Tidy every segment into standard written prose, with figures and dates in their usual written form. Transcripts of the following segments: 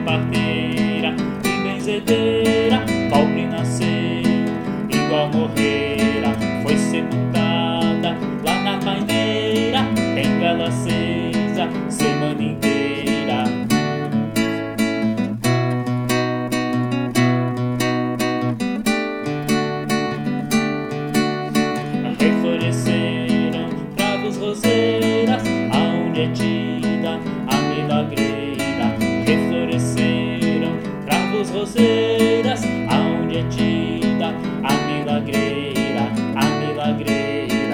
parteira e benzedeira, pobre nasceu, igual morrera, foi sepultada lá na paineira, tem vela acesa semana inteira. Refloresceram cravos, roseiras, aonde é tida a milagreira. Refloresceram cravos, roseiras, aonde é tida a milagreira, a milagreira.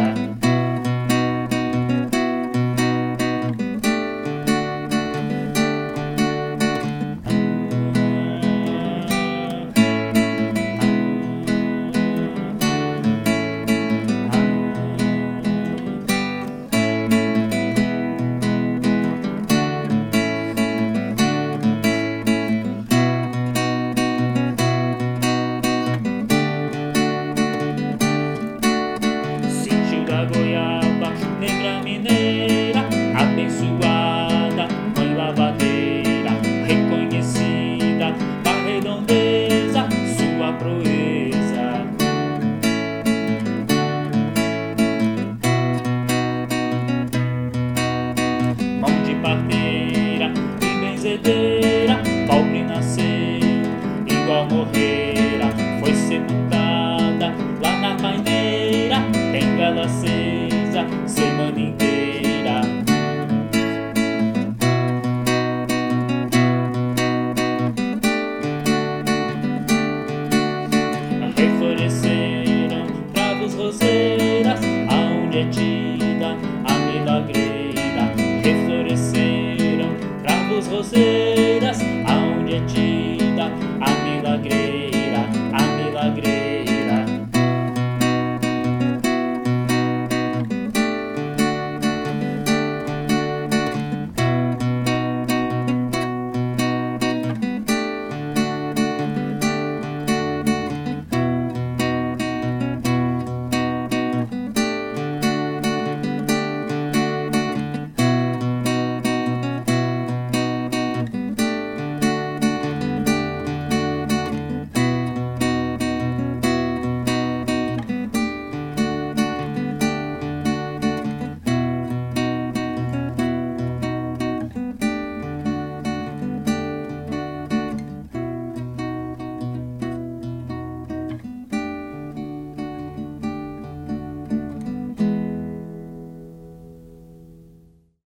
Da goiaba, negra mineira, abençoada, mãe lavadeira, reconhecida da redondeza, sua proeza. Mão de parteira e benzedeira, pobre nasceu, igual morreu.